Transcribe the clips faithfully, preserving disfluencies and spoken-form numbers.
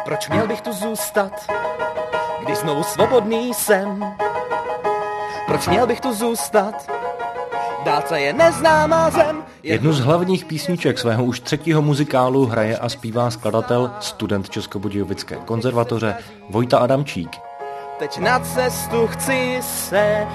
Proč měl bych tu zůstat, když znovu svobodný jsem? Proč měl bych tu zůstat? Dálce je neznámá zem. Jednu z hlavních písniček svého už třetího muzikálu hraje a zpívá skladatel, student Českobudějovické konzervatoře Vojta Adamčík. Teď na cestu chci se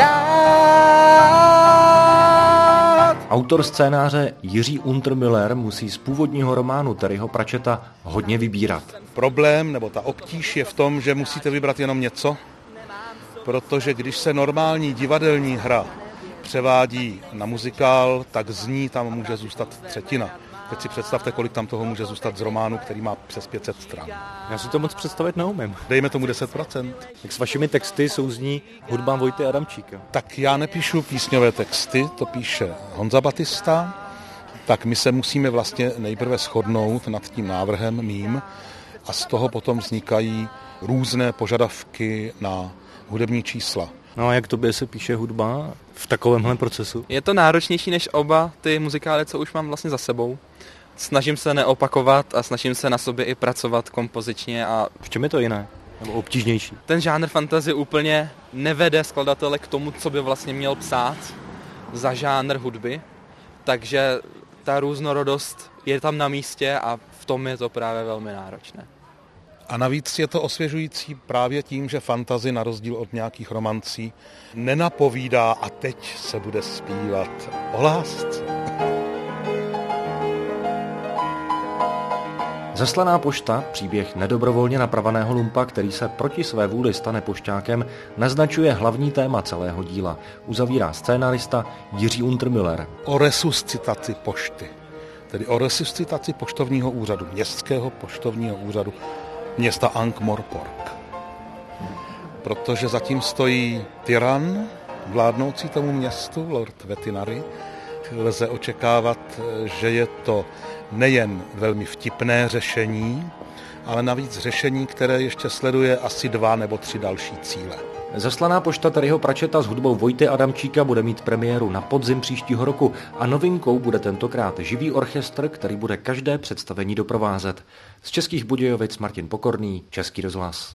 dát. Autor scénáře Jiří Untermüller musí z původního románu Terryho Pratchetta hodně vybírat. Problém nebo ta obtíž je v tom, že musíte vybrat jenom něco, protože když se normální divadelní hra převádí na muzikál, tak z ní tam může zůstat třetina. Teď si představte, kolik tam toho může zůstat z románu, který má přes pět set stran. Já si to moc představit neumím. Dejme tomu deset procent. Tak s vašimi texty souzní hudba Vojty Adamčíka. Tak já nepíšu písňové texty, to píše Honza Batista, tak my se musíme vlastně nejprve shodnout nad tím návrhem mým a z toho potom vznikají různé požadavky na hudební čísla. No a jak tobě se píše hudba v takovémhle procesu? Je to náročnější než oba ty muzikály, co už mám vlastně za sebou. Snažím se neopakovat a snažím se na sobě i pracovat kompozičně. A v čem je to jiné? Nebo obtížnější? Ten žánr fantasy úplně nevede skladatele k tomu, co by vlastně měl psát za žánr hudby. Takže ta různorodost je tam na místě a v tom je to právě velmi náročné. A navíc je to osvěžující právě tím, že fantasy na rozdíl od nějakých romancí nenapovídá a teď se bude zpívat o lásce. Zaslaná pošta, příběh nedobrovolně napraveného lumpa, který se proti své vůli stane pošťákem, naznačuje hlavní téma celého díla. Uzavírá scénarista Jiří Untermüller. O resuscitaci pošty, tedy o resuscitaci poštovního úřadu, městského poštovního úřadu města Ankh-Morpork. Protože zatím stojí tyran, vládnoucí tomu městu, Lord Vetinari. Lze očekávat, že je to nejen velmi vtipné řešení, ale navíc řešení, které ještě sleduje asi dva nebo tři další cíle. Zaslaná pošta Terryho Pratchetta s hudbou Vojty Adamčíka bude mít premiéru na podzim příštího roku a novinkou bude tentokrát živý orchestr, který bude každé představení doprovázet. Z Českých Budějovic Martin Pokorný, Český rozhlas.